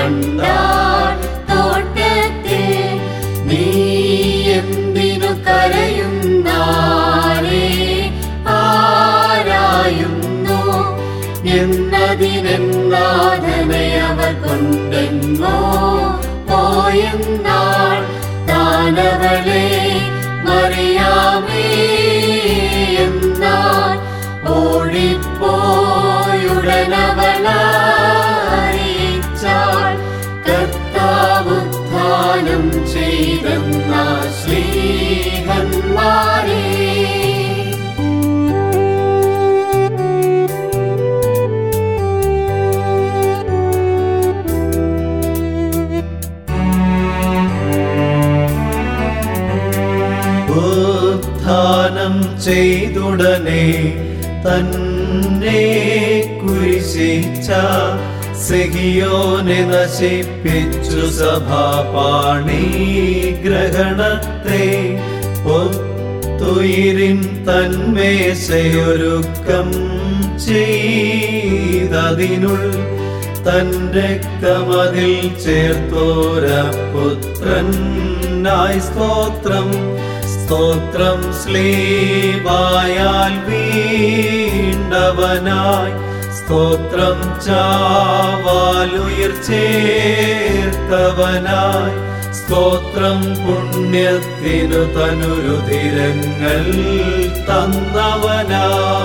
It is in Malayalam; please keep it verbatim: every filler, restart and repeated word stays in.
കണ്ടാൽ തോട്ടത്തിൽ നീ എന്തിനു കരയുന്നാരേ ആരായുന്നു എന്നതിനെന്നാഥനെ അവർ കൊണ്ടെങ്ങോ പോയെന്നാൾ താനവളെ മറിയാമേ എന്നാൽ ഓടിപ്പോയുടനവളറിയിച്ചാൾ കർത്താവുത്ഥാനം ചെയ്തെന്ന ശ്ലീഹന്മാരേ. ഉത്ഥാനം ചെയ്തുടനെ തന്നെ കുരിശിച്ച സിഹിയോനെ നശിപ്പിച്ചു സഭാപാണി ഗ്രഹണത്തെ ഒത്തുയിരിൻ തന്മേശയൊരുക്കം ചെയ്തതിനുൾ തന്റെ രക്തമതിൽ ചേർത്തോര പുത്രനായി സ്തോത്രം സ്തോത്രം സ്ലീബായാൽ വീണ്ടവനായി സ്തോത്രം ചാവാലുയിർ ചേർത്തവനായി സ്തോത്രം പുണ്യത്തിനു തനുരുതിരങ്ങൾ തന്നവനായി.